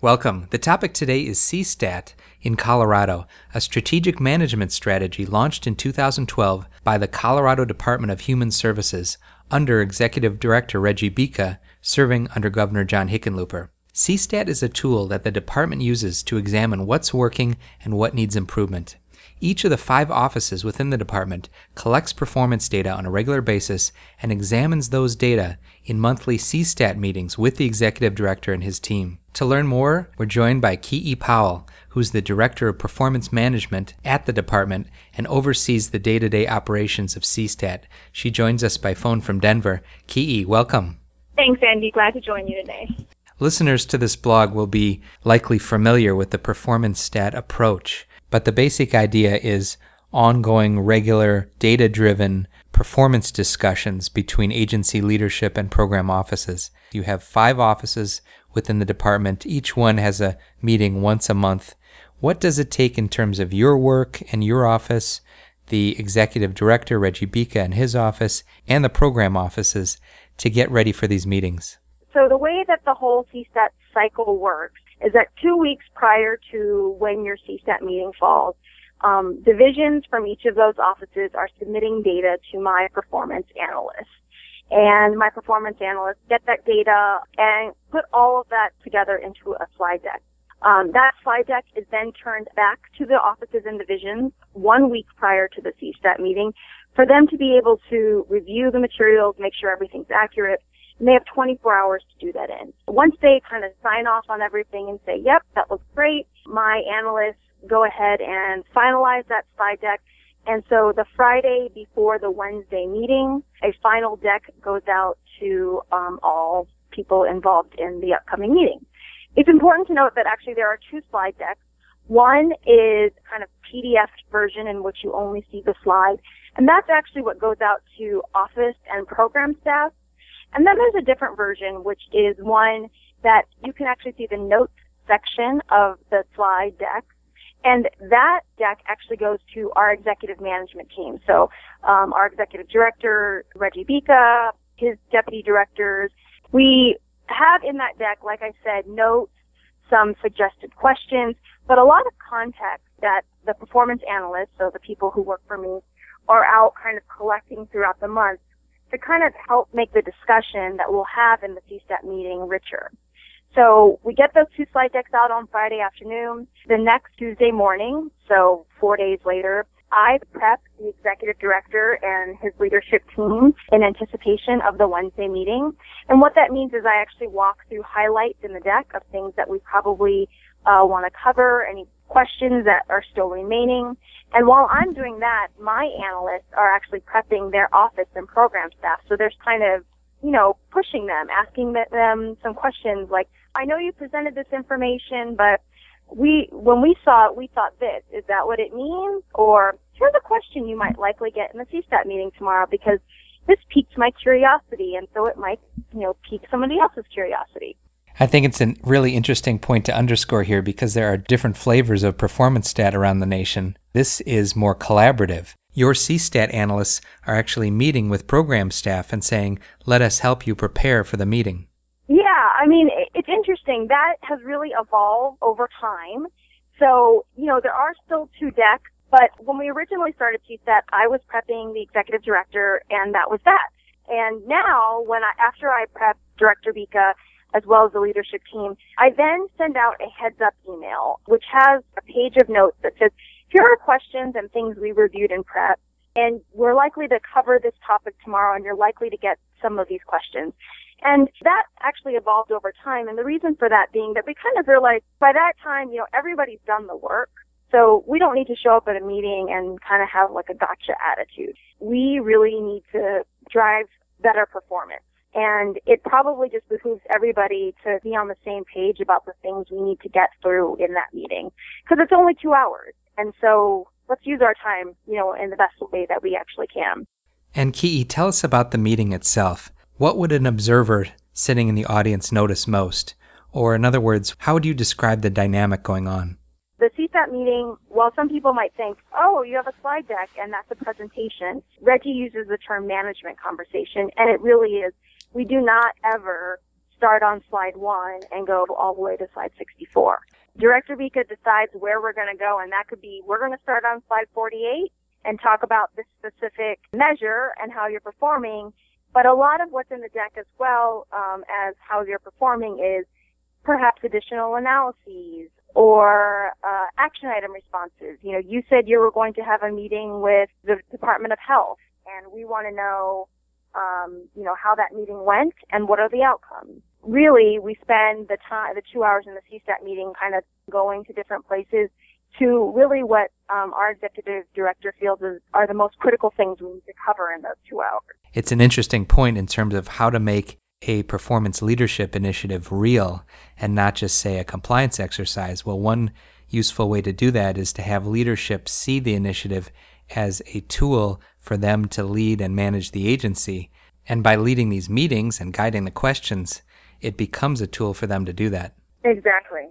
Welcome. The topic today is CSTAT in Colorado, a strategic management strategy launched in 2012 by the Colorado Department of Human Services under Executive Director Reggie Bika, serving under Governor John Hickenlooper. CSTAT is a tool that the department uses to examine what's working and what needs improvement. Each of the 5 offices within the department collects performance data on a regular basis and examines those data in monthly CSTAT meetings with the executive director and his team. To learn more, we're joined by Kee Powell, who's the Director of Performance Management at the department and oversees the day-to-day operations of CSTAT. She joins us by phone from Denver. Kee, welcome. Thanks, Andy. Glad to join you today. Listeners to this blog will be likely familiar with the performance stat approach, but the basic idea is ongoing, regular, data-driven performance discussions between agency leadership and program offices. You have 5 offices within the department. Each one has a meeting once a month. What does it take in terms of your work and your office, the executive director, Reggie Bika, and his office, and the program offices to get ready for these meetings? So the way that the whole CSTAT cycle works is that 2 weeks prior to when your CSTAT meeting falls, divisions from each of those offices are submitting data to my performance analyst. And my performance analysts get that data and put all of that together into a slide deck. That slide deck is then turned back to the offices and divisions 1 week prior to the CSTAT meeting for them to be able to review the materials, make sure everything's accurate. And they have 24 hours to do that in. Once they kind of sign off on everything and say, yep, that looks great, my analysts go ahead and finalize that slide deck. And so the Friday before the Wednesday meeting, a final deck goes out to all people involved in the upcoming meeting. It's important to note that actually there are 2 slide decks. One is kind of PDF version in which you only see the slide, and that's actually what goes out to office and program staff. And then there's a different version, which is one that you can actually see the notes section of the slide deck. And that deck actually goes to our executive management team. So our executive director, Reggie Bika, his deputy directors. We have in that deck, like I said, notes, some suggested questions, but a lot of context that the performance analysts, so the people who work for me, are out kind of collecting throughout the month to kind of help make the discussion that we'll have in the CSTAT meeting richer. So we get those 2 slide decks out on Friday afternoon. The next Tuesday morning, so 4 days later, I prep the executive director and his leadership team in anticipation of the Wednesday meeting. And what that means is I actually walk through highlights in the deck of things that we probably want to cover, any questions that are still remaining. And while I'm doing that, my analysts are actually prepping their office and program staff. So there's kind of, pushing them, asking them some questions like, I know you presented this information, but when we saw it, we thought this. Is that what it means? Or here's a question you might likely get in the CSTAT meeting tomorrow because this piqued my curiosity, and so it might, pique somebody else's curiosity. I think it's a really interesting point to underscore here because there are different flavors of performance stat around the nation. This is more collaborative. Your CSTAT analysts are actually meeting with program staff and saying, let us help you prepare for the meeting. Yeah, it's interesting. That has really evolved over time. So, there are still 2 decks, but when we originally started CSTAT, I was prepping the executive director, and that was that. And now, after I prep Director Bika, as well as the leadership team, I then send out a heads-up email, which has a page of notes that says, here are questions and things we reviewed in prep, and we're likely to cover this topic tomorrow, and you're likely to get some of these questions. And that actually evolved over time, and the reason for that being that we kind of realized by that time, everybody's done the work, so we don't need to show up at a meeting and kind of have like a gotcha attitude. We really need to drive better performance. And it probably just behooves everybody to be on the same page about the things we need to get through in that meeting. Because it's only 2 hours. And so let's use our time, in the best way that we actually can. And Kee, tell us about the meeting itself. What would an observer sitting in the audience notice most? Or in other words, how would you describe the dynamic going on? The CSTAT meeting, while some people might think, oh, you have a slide deck and that's a presentation, Reggie uses the term management conversation, and it really is. We do not ever start on slide 1 and go all the way to slide 64. Director Vika decides where we're going to go, and that could be we're going to start on slide 48 and talk about this specific measure and how you're performing. But a lot of what's in the deck as well as how you're performing is perhaps additional analyses or action item responses. You know, you said you were going to have a meeting with the Department of Health, and we want to know, how that meeting went and what are the outcomes. Really, we spend the 2 hours in the CSTAT meeting kind of going to different places to really what our executive director feels are the most critical things we need to cover in those 2 hours. It's an interesting point in terms of how to make a performance leadership initiative real and not just, say, a compliance exercise. Well, one useful way to do that is to have leadership see the initiative as a tool for them to lead and manage the agency. And by leading these meetings and guiding the questions, it becomes a tool for them to do that. Exactly.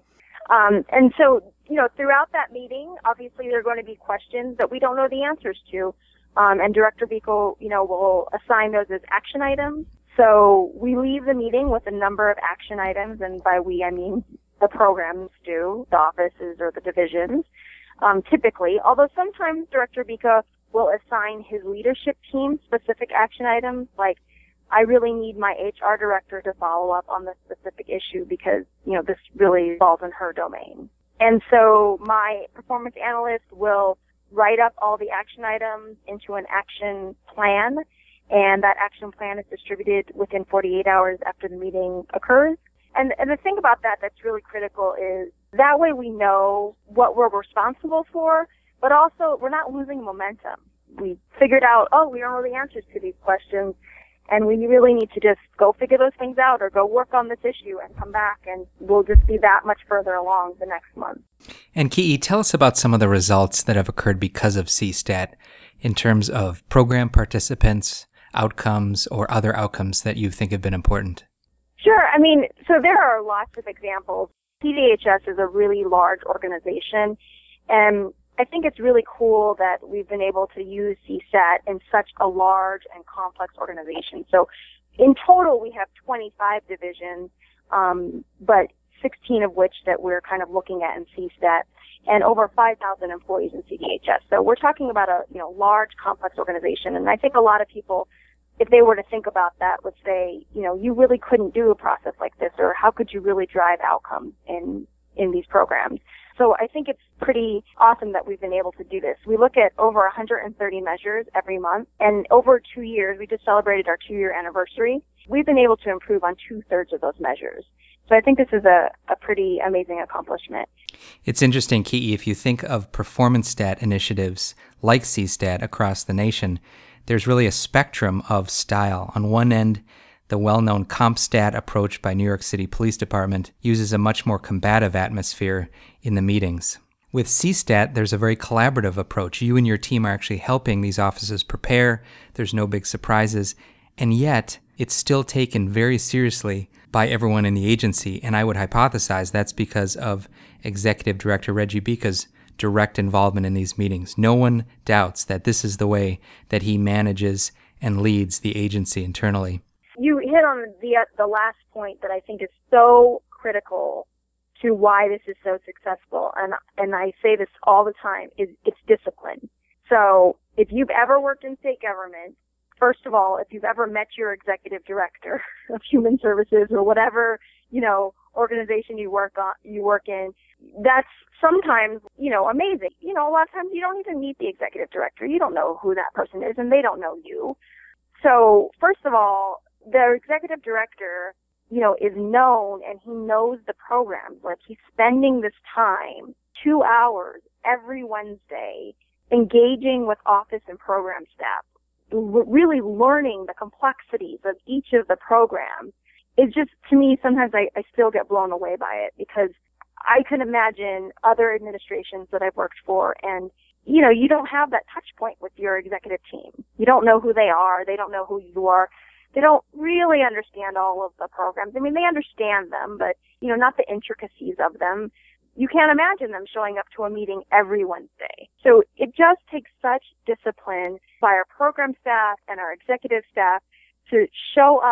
And so, throughout that meeting, obviously there are going to be questions that we don't know the answers to. And Director Vico, will assign those as action items. So we leave the meeting with a number of action items, and by we, I mean the programs do, the offices or the divisions, typically. Although sometimes Director Vico will assign his leadership team specific action items, like I really need my HR director to follow up on this specific issue because, this really falls in her domain. And so my performance analyst will write up all the action items into an action plan, and that action plan is distributed within 48 hours after the meeting occurs. And the thing about that's really critical is that way we know what we're responsible for, but also we're not losing momentum. We figured out, we don't know the answers to these questions, and we really need to just go figure those things out or go work on this issue and come back, and we'll just be that much further along the next month. And Kei, tell us about some of the results that have occurred because of CSTAT in terms of program participants, outcomes, or other outcomes that you think have been important. Sure. So there are lots of examples. CDHS is a really large organization, and I think it's really cool that we've been able to use CSTAT in such a large and complex organization. So in total, we have 25 divisions, but 16 of which that we're kind of looking at in CSTAT, and over 5,000 employees in CDHS. So we're talking about a large, complex organization, and I think a lot of people, if they were to think about that, would say, you really couldn't do a process like this, or how could you really drive outcomes in these programs? So I think it's pretty awesome that we've been able to do this. We look at over 130 measures every month, and over 2 years, we just celebrated our 2-year anniversary. We've been able to improve on 2/3 of those measures. So I think this is a pretty amazing accomplishment. It's interesting, Kei, if you think of performance stat initiatives like CSTAT across the nation, there's really a spectrum of style. On one end, the well-known CompStat approach by New York City Police Department uses a much more combative atmosphere in the meetings. With CSTAT, there's a very collaborative approach. You and your team are actually helping these offices prepare. There's no big surprises. And yet, it's still taken very seriously by everyone in the agency. And I would hypothesize that's because of Executive Director Reggie Bika's direct involvement in these meetings. No one doubts that this is the way that he manages and leads the agency internally. You hit on the last point that I think is so critical to why this is so successful, and I say this all the time, is it's discipline. So if you've ever worked in state government, first of all, if you've ever met your executive director of human services or whatever, organization you work in, that's sometimes, amazing. A lot of times you don't even meet the executive director. You don't know who that person is, and they don't know you. So first of all, the executive director, is known, and he knows the programs. Like, he's spending this time, 2 hours every Wednesday, engaging with office and program staff, really learning the complexities of each of the programs. It's just, to me, sometimes I still get blown away by it, because I can imagine other administrations that I've worked for, and you don't have that touch point with your executive team. You don't know who they are. They don't know who you are. They don't really understand all of the programs. They understand them, but, not the intricacies of them. You can't imagine them showing up to a meeting every Wednesday. So it just takes such discipline by our program staff and our executive staff to show up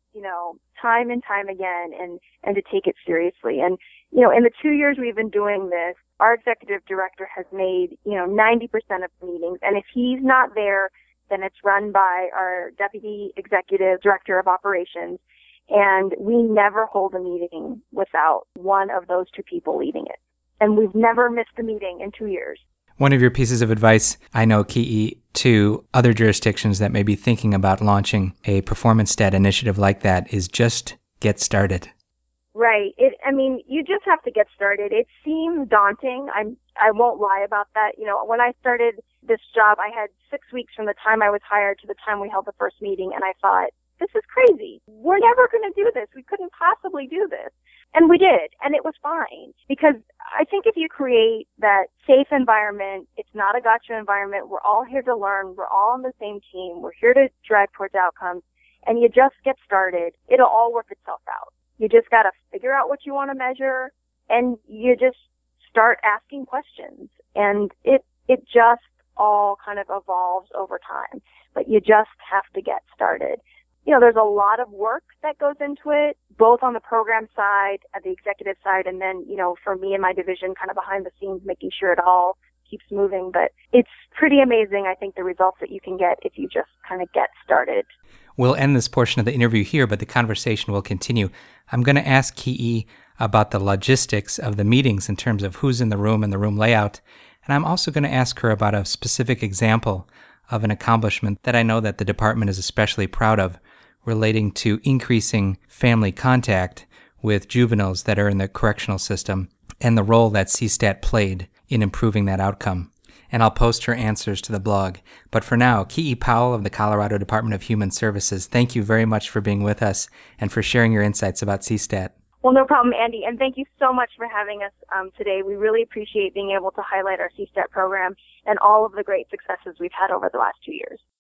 time and time again and to take it seriously. And, in the 2 years we've been doing this, our executive director has made, 90% of the meetings. And if he's not there, then it's run by our deputy executive director of operations. And we never hold a meeting without one of those two people leading it. And we've never missed a meeting in 2 years. One of your pieces of advice, I know, Key, to other jurisdictions that may be thinking about launching a performance stat initiative like that is just get started. Right. You just have to get started. It seems daunting. I won't lie about that. When I started this job, I had 6 weeks from the time I was hired to the time we held the first meeting, and I thought, this is crazy. We're never going to do this. We couldn't possibly do this. And we did, and it was fine. Because I think if you create that safe environment, it's not a gotcha environment, we're all here to learn, we're all on the same team, we're here to drive towards outcomes, and you just get started, it'll all work itself out. You just got to figure out what you want to measure, and you just start asking questions. And it just all kind of evolves over time. But you just have to get started. There's a lot of work that goes into it, both on the program side, at the executive side, and then, for me and my division, kind of behind the scenes, making sure it all keeps moving. But it's pretty amazing, I think, the results that you can get if you just kind of get started. We'll end this portion of the interview here, but the conversation will continue. I'm going to ask Key about the logistics of the meetings in terms of who's in the room and the room layout. And I'm also going to ask her about a specific example of an accomplishment that I know that the department is especially proud of, relating to increasing family contact with juveniles that are in the correctional system and the role that CSTAT played in improving that outcome. And I'll post her answers to the blog. But for now, Key Powell of the Colorado Department of Human Services, thank you very much for being with us and for sharing your insights about CSTAT. Well, no problem, Andy, and thank you so much for having us today. We really appreciate being able to highlight our CSTAT program and all of the great successes we've had over the last 2 years.